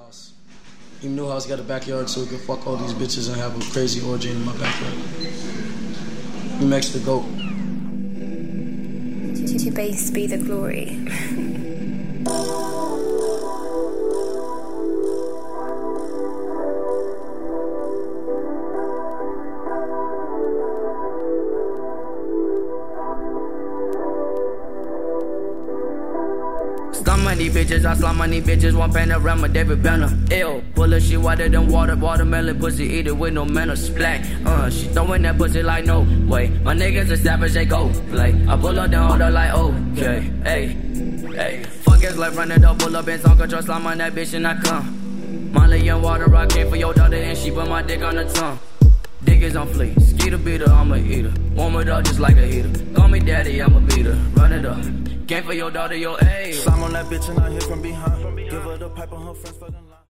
house. Even Newhouse got a backyard so we can fuck all these bitches and have a crazy orgy in my backyard. Max the GOAT. To base be the glory. Slum on these bitches, I slum on these bitches. One panorama, David Banner. Ill, pull her shit wetter than water. Watermelon pussy, eat it with no manners. Splat, she throwing that pussy like no way. My niggas a savage, they go play. I pull up, then hold her like okay, hey. Fuck is like running up, pull up and song control. Slime on that bitch and I come. Molly and water, I came for your daughter and she put my dick on the tongue. Dick is on fleek, skeeter beater, I'm a eater. Warm it up just like a heater. Call me daddy, I'm a beater. Run it up. Came for your daughter, your age. Slime on that bitch and I hit from behind. Give her the pipe on her friends for the line.